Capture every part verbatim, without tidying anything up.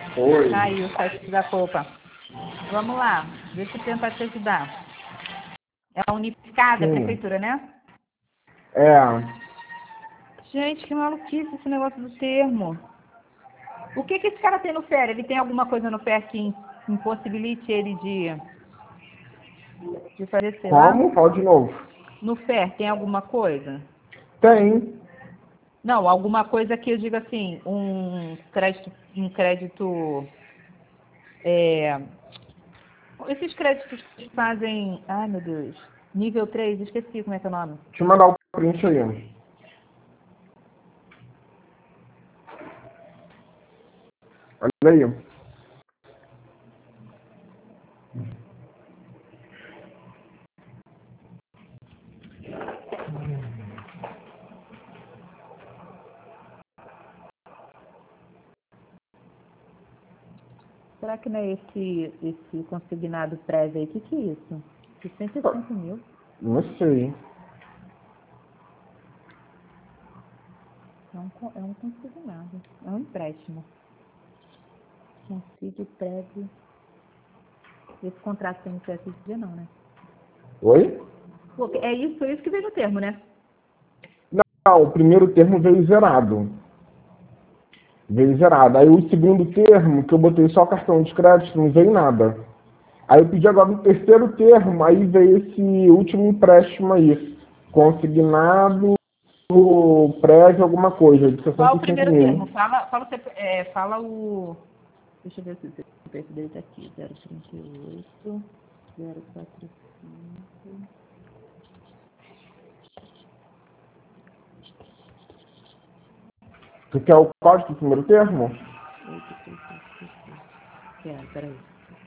Oi. Aí, o site da Copa. Vamos lá, deixa eu tentar te ajudar. É unificada, a Sim. prefeitura, né? É. Gente, que maluquice esse negócio do termo. O que que esse cara tem no F E R? Ele tem alguma coisa no F E R que impossibilite ele de, de fazer, sei lá? Como? Fala de novo. No F E R tem alguma coisa? Tem. Não, alguma coisa que eu diga assim, um crédito, um crédito, é, esses créditos que fazem, ai meu Deus, nível três, esqueci como é que é o nome. Deixa eu mandar o print aí. Olha aí. Será que não é esse, esse consignado prévio aí? O que que é isso? sessenta e cinco mil? Não sei. É um, co- é um consignado, é um empréstimo. Consigo prévio. Esse contrato tem C S G não, né? Oi? Pô, é isso, foi isso que veio no termo, né? Não, o primeiro termo veio zerado. Veio zerado. Aí o segundo termo, que eu botei só cartão de crédito, não veio nada. Aí eu pedi agora no terceiro termo, aí veio esse último empréstimo aí. Consignado prévio alguma coisa, de Qual sessenta o e cinco primeiro mil. termo? Fala, fala, o C P é, fala o... Deixa eu ver se o C P F dele tá aqui. zero trinta e oito, zero quatro cinco... Tu quer o código do primeiro termo? oito três sete três três. Quero, peraí.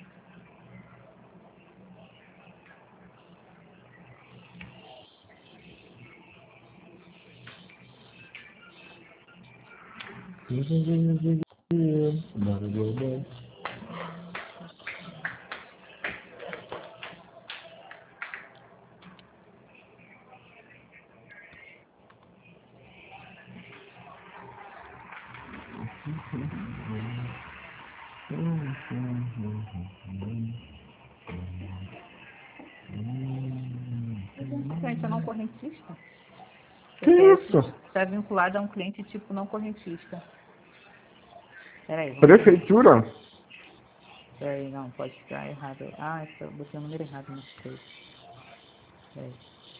Esse cliente é não correntista? Que C P F isso? está vinculado a um cliente tipo não correntista. Peraí, vamos ver. Prefeitura? Peraí, não, pode estar errado. Ah, eu botei o número errado no três. Peraí.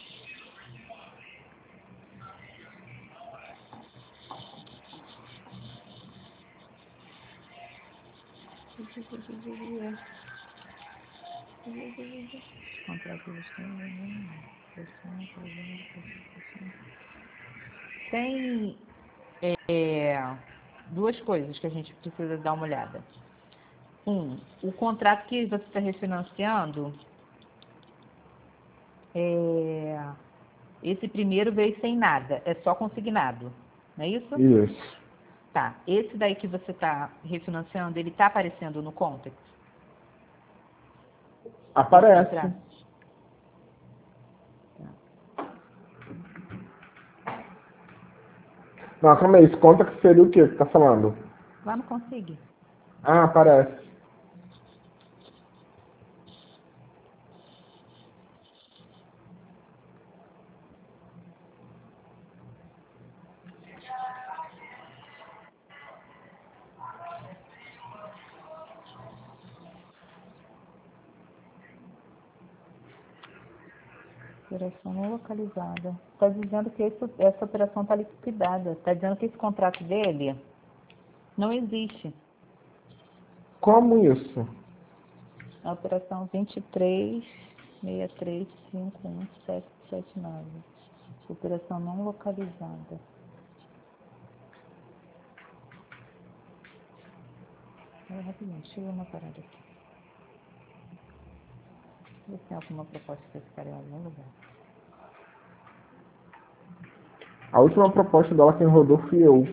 Contrato de Tem é, duas coisas que a gente precisa dar uma olhada. Um, o contrato que você está refinanciando, é, esse primeiro veio sem nada, é só consignado, não é isso? Isso. Tá. Esse daí que você está refinanciando, ele está aparecendo no Context? Esse Aparece. contrato? Não, calma aí. Esse conta que seria o quê que tá falando? Lá no Consig. Ah, aparece. Operação não localizada. Está dizendo que esse, essa operação está liquidada. Está dizendo que esse contrato dele não existe. Como isso? A operação vinte e três seis três cinco um sete sete nove. Operação não localizada. Olha, rapidinho, deixa eu ver uma parada aqui. Ver se tem alguma proposta para esse cara em algum lugar. A última proposta dela quem rodou fui eu.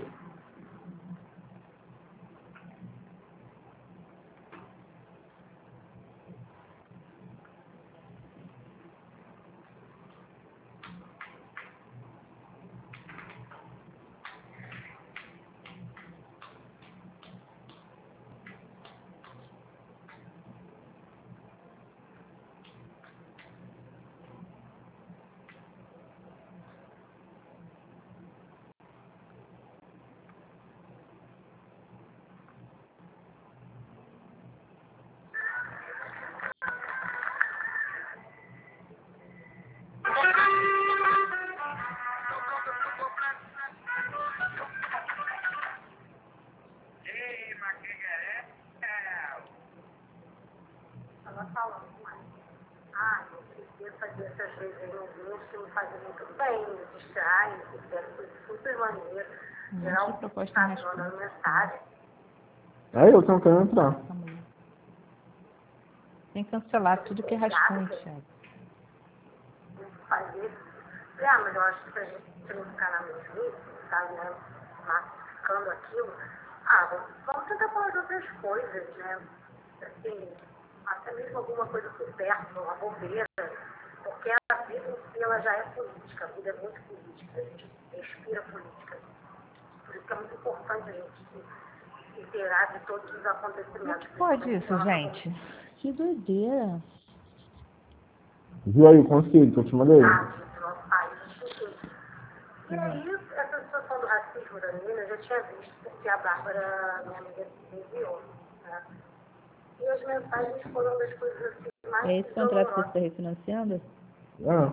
falando mais. Ah, eu queria fazer essas resenhas que me fazem muito bem, me distraem, me fizeram super maneiro. Geral, tá mandando mensagem. É, eu tentando entrar. Tem que cancelar tudo que é rascunho, Thiago. Fazer. Ah, mas eu acho que se a gente não ficar na mesmice, sabe, né? Massificando aquilo, ah, vamos, vamos tentar falar de outras coisas, né? Assim, até mesmo alguma coisa supérflua, uma bobeira, porque a vida em si ela já é política, a vida é muito política, a gente respira política. Por isso que é muito importante a gente se inteirar de todos os acontecimentos. Como pode isso, gente? Que doideira. Viu aí o conselho que eu te mandei? Ah, do nosso país, enfim. E aí, essa situação do racismo da menina eu já tinha visto, porque a Bárbara, minha amiga, me enviou, né? E as mensagens foram das coisas assim mais É esse contrato que você está refinanciando? Ah.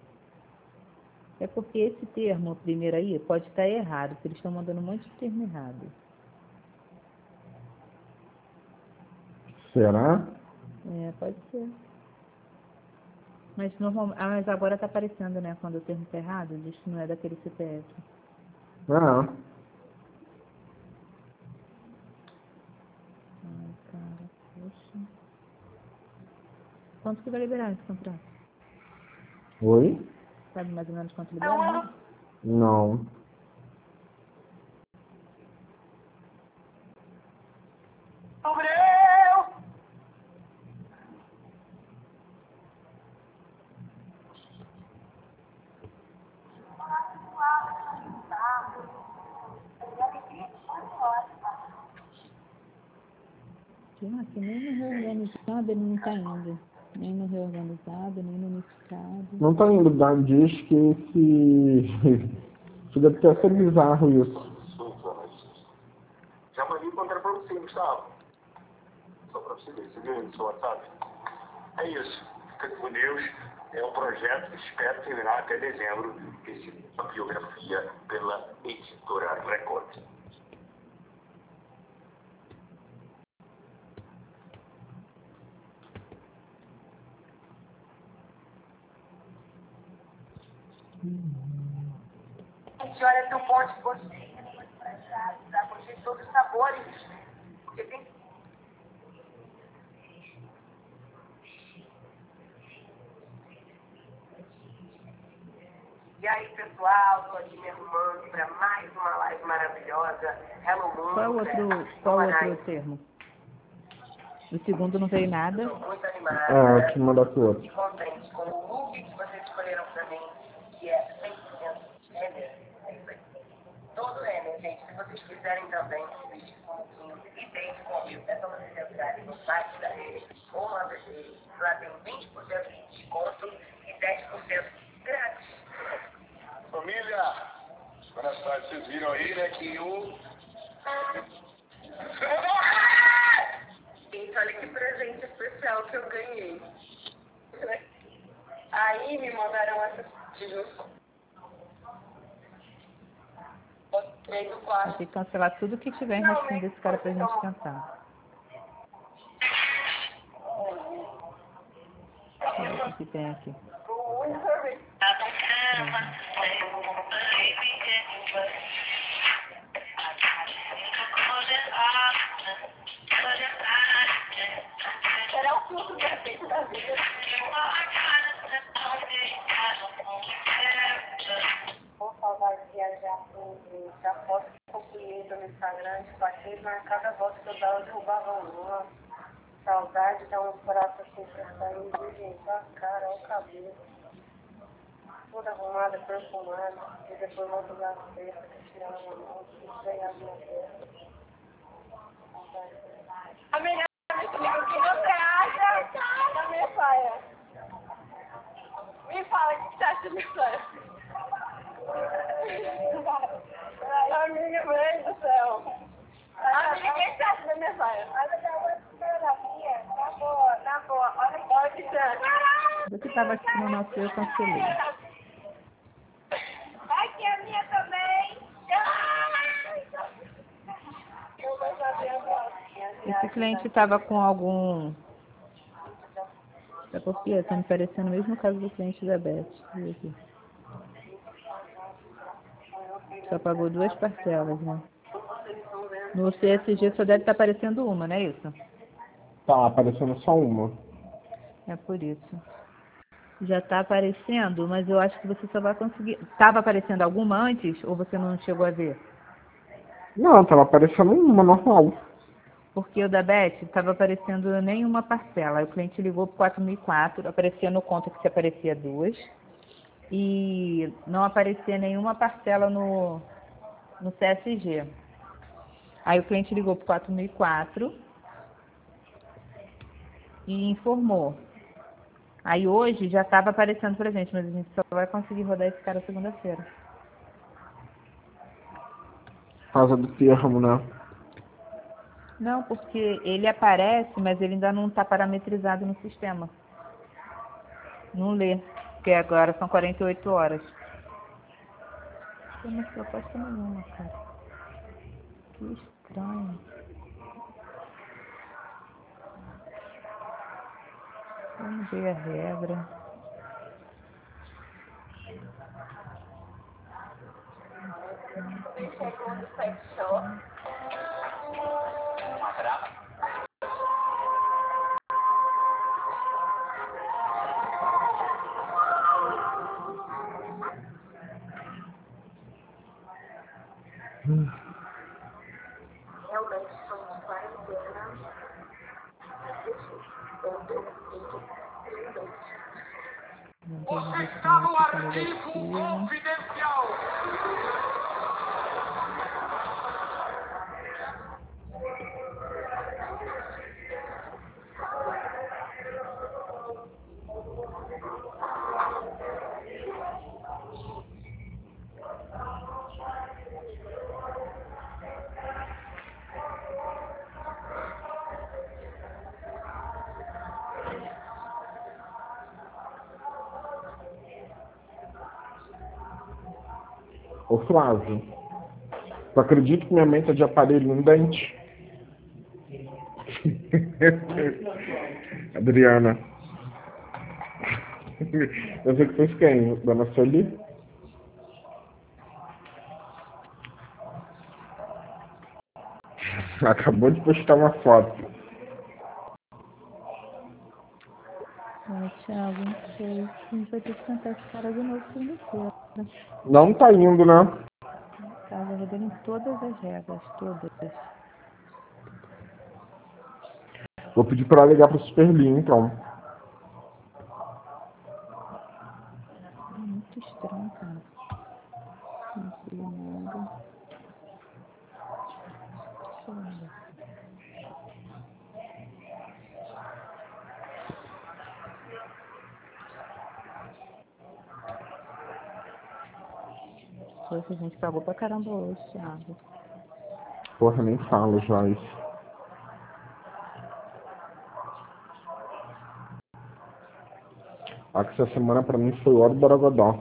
É porque esse termo, primeiro aí, pode estar errado, porque eles estão mandando um monte de termo errado. Será? É, pode ser. Mas, normal... ah, mas agora está aparecendo, né? Quando o termo está errado, diz que não é daquele C P F. Ah. Ai, cara, poxa. Quanto que vai liberar esse contrato? Oi? Sabe mais ou menos quanto libera? Não. Que nem no reorganizado ele não está indo. Nem no reorganizado, nem no unificado. Não tá indo, dá, diz que esse... Isso deve ter ser bizarro isso. Já mandei encontrar pra você, Gustavo. Só pra você ver, você viu aí no seu WhatsApp? É isso. Fica com Deus. É um projeto que espero terminar até dezembro. Esse é uma biografia pela editora Record. A gente olha para um monte de gostei, tá? Gostei de todos os sabores, porque tem. E aí, pessoal, tô aqui me arrumando para mais uma live maravilhosa. Hello Mundo. Qual outro, qual outro termo? O segundo não veio nada. Estou muito animada. Ah, te mandar pro outro. E contente com o look que vocês escolheram para mim, que é cem por cento Renner. É isso aí. Todo Renner, gente. Se vocês quiserem também vestir com lookinho e date comigo, é só vocês entrarem no site da Renner ou na B D. Lá tem vinte por cento de desconto e dez por cento grátis. Família, boa tarde. Vocês viram aí, né, que o... Gente, olha que presente especial que eu ganhei. Aí me mandaram essa dilução. Botei no quarto. Tem que cancelar tudo que tiver em rascunho desse cara pra gente tentar. O que tem aqui? Será o curso perfeito da vida. Vou falar de viajar com gente. A foto que eu criei no Instagram, de passei na cada volta que eu dava, eu derrubava uma. Saudade dá uns pratos assim pra sair, viu, gente? Olha a cara, olha o cabelo. Toda arrumada, perfumada. E depois volto lá na festa, tirando a mão, ganhar minha festa. A melhor amiga, o que você acha da minha saia? Me fala o que você acha da minha saia. Amiga, meu Deus do céu. Amiga, o que você acha da minha saia? Olha, da minha, tá boa, tá boa. Olha, pode ser. Do que tava aqui no nosso eu cancelei. Vai que a minha também. Eu vou fazer agora. Esse cliente estava com algum Sabe por quê? Tá me parecendo o mesmo caso do cliente da Beth. Deixa eu ver aqui. Só pagou duas parcelas, né? No C S G só deve estar aparecendo uma, não é isso? Tá aparecendo só uma. É por isso. Já está aparecendo, mas eu acho que você só vai conseguir... Estava aparecendo alguma antes ou você não chegou a ver? Não, tava aparecendo uma normal. Porque o da Beth estava aparecendo nenhuma parcela. Aí o cliente ligou para quatro mil e quatro, aparecia no conta que se aparecia duas. E não aparecia nenhuma parcela no, no C S G. Aí o cliente ligou para quatro mil e quatro e informou. Aí hoje já estava aparecendo pra gente, mas a gente só vai conseguir rodar esse cara segunda-feira. Por causa do termo, né? Não, porque ele aparece, mas ele ainda não está parametrizado no sistema. Não lê, porque agora são quarenta e oito horas. Não tem mais proposta nenhuma, cara. Que estranho. Vamos ver a regra. Realmente são de quarentena. Não tem restrição negativa. Ô Flávio, tu acredita que minha mãe tá de aparelho no dente? Adriana. Eu sei que fez quem? Dona Sueli? Acabou de postar uma foto. Ai, Thiago, não sei. A gente vai ter que tentar esse cara de novo segunda-feira. Não tá indo, né? Tá, já rodando em todas as regras, todas. Vou pedir pra ela ligar pro Superli, então. É muito estranho, cara. Não sei nada. Deixa eu ver. Poxa, a gente pagou pra caramba hoje, Thiago. Porra, nem falo, Joyce. Olha que essa semana pra mim foi o hora do Borogodó.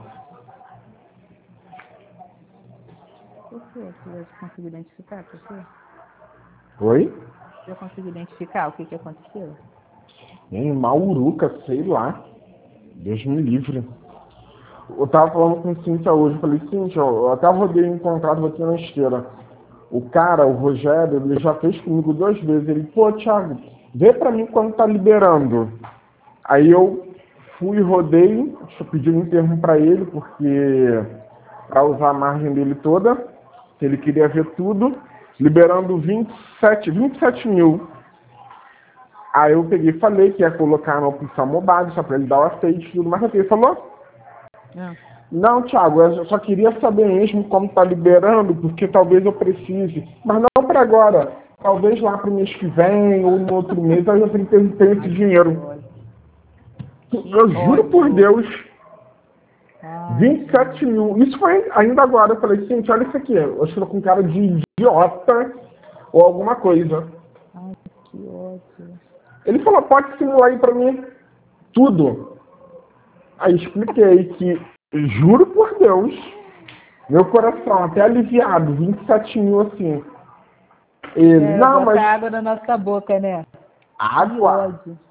Por quê? Você já conseguiu identificar por quê? Oi? Já conseguiu identificar o que que aconteceu? Em Mauruca, sei lá. Deus me livre. Eu tava falando com o Cíntia hoje. Eu falei, Cíntia, eu até rodei um contrato aqui na esteira. O cara, o Rogério, ele já fez comigo duas vezes. Ele, pô, Thiago, vê pra mim quando tá liberando. Aí eu fui, rodei, eu pedi um termo pra ele, porque pra usar a margem dele toda, ele queria ver tudo, liberando vinte e sete, vinte e sete mil. Aí eu peguei e falei que ia colocar na opção mobile, só pra ele dar o aceite e tudo mais. Ele falou, Não. não, Thiago, eu só queria saber mesmo como tá liberando, porque talvez eu precise. Mas não para agora. Talvez lá pro mês que vem ou no outro mês aí eu tenho que ter esse dinheiro. Eu juro por Deus, vinte e sete mil. Isso foi ainda agora. Eu falei, gente, olha isso aqui. Eu estou com cara de idiota ou alguma coisa. Ai, que ódio. Ele falou, pode simular aí pra mim tudo. Aí expliquei que, juro por Deus, meu coração até aliviado, vinte e sete mil assim. Ele, É, não, bota mas água na nossa boca, né? Que água? ódio.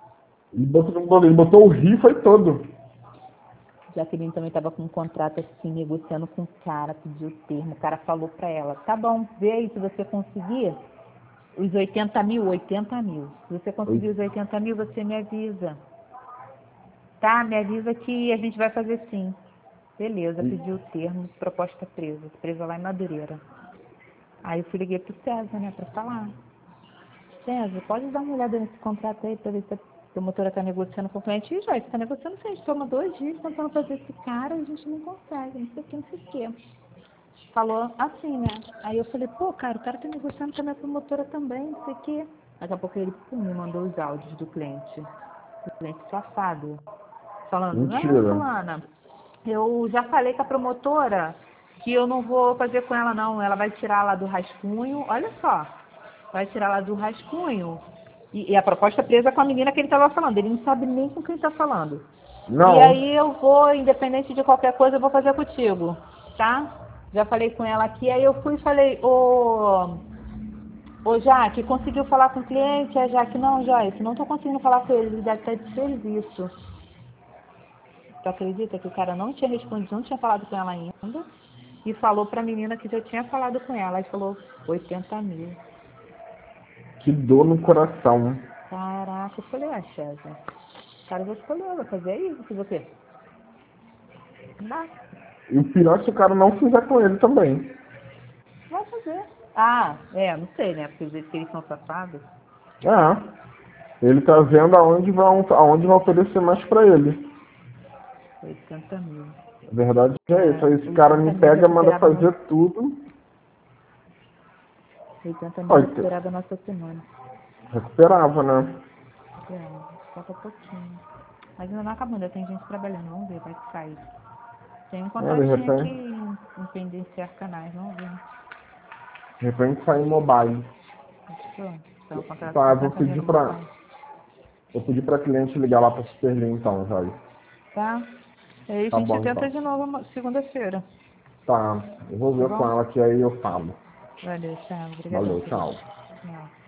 Ele botou, ele botou o rio, foi todo. Jaqueline também estava com um contrato assim, negociando com o cara, pediu o termo, o cara falou para ela, tá bom, vê aí se você conseguir os oitenta mil, oitenta mil. Se você conseguir os oitenta mil, você me avisa. Tá, me avisa que a gente vai fazer sim. Beleza, pediu o termo, proposta presa, presa lá em Madureira. Aí eu fui liguei pro César, né, pra falar. César, pode dar uma olhada nesse contrato aí pra ver se a promotora tá negociando com o cliente. E já, você tá negociando sim, a gente toma dois dias tentando fazer esse cara, a gente não consegue, não sei o que, não sei o que. Falou assim, né? Aí eu falei, pô, cara, o cara tá negociando com a minha promotora também, não sei o que. Daqui a pouco ele pum, me mandou os áudios do cliente. Do cliente safado. Falando, não, Mentira. fulana, eu já falei com a promotora que eu não vou fazer com ela não, ela vai tirar lá do rascunho, olha só, vai tirar lá do rascunho, e, e a proposta presa com a menina que ele estava falando, ele não sabe nem com quem está falando. Não. E aí eu vou, independente de qualquer coisa, eu vou fazer contigo, tá? Já falei com ela aqui, aí eu fui e falei, ô, ô Jaque, conseguiu falar com o cliente? A Jaque, não, Joyce, não estou conseguindo falar com ele, ele deve estar de serviço. Tu acredita que o cara não tinha respondido, não tinha falado com ela ainda, e falou pra menina que já tinha falado com ela, e falou oitenta mil. Que dor no coração. Caraca, eu falei, ah, César, o cara já escolheu, vai fazer isso, se você. Não dá, E o pior é se o cara não fizer com ele também. vai fazer. Ah, é, não sei, né, porque os vezes que eles são safados. Ah, ele tá vendo aonde vão, aonde vão oferecer mais pra ele. oitenta mil. A verdade é isso. Aí esse É, cara me oitenta mil pega, manda recuperado fazer no, tudo. oitenta mil Oita. recuperado a nossa semana. Recuperava, né? É, falta pouquinho. Mas ainda não acabou, ainda tem gente trabalhando, vamos ver, vai sair. Tem um É, de contratinho aqui repente, em, em pendenciar canais, vamos ver. de repente sai em mobile. Fechou? Então, o contrato Tá, de eu vou cinquenta mil pedir no pra, mobile. vou pedir pra cliente ligar lá pra Superlin então, Joyce. Tá? E aí a Tá gente bom tenta então. de novo uma- segunda-feira. Tá, eu vou Tá ver com bom? ela que aí eu falo. Valeu, tchau. Obrigadão. Valeu, tchau. Tchau.